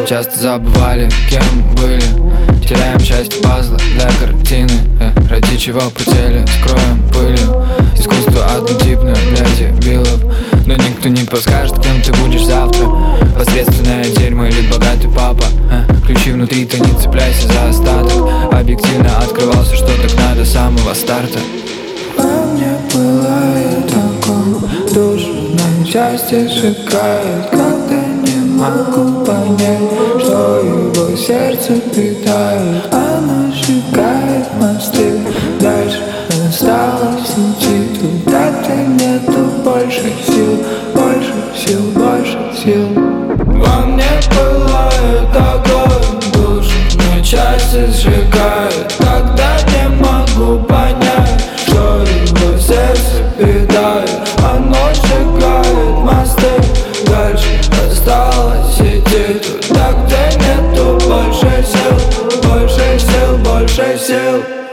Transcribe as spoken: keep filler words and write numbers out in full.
часто забывали, кем были. Теряем часть пазла для картины, э, ради чего потели, скроем пылью. Искусство однотипное для дебилов, но никто не подскажет, кем ты будешь завтра. Посредственное дерьмо или богатый папа, э, ключи внутри, ты не цепляйся за остаток. Объективно открывался, что так надо с самого старта. Во мне пылает огонь, душу на части сжигает, когда не могу понять, что его сердце питает. Оно сжигает мосты, дальше осталось идти туда, где нету больше сил, больше сил, больше сил. Во мне пылает огонь, душу на части сжигает, когда не могу понять, что его сердце питает. Оно сжигает мосты, дальше осталось идти туда, где нету больше сил, больше сил, больше сил.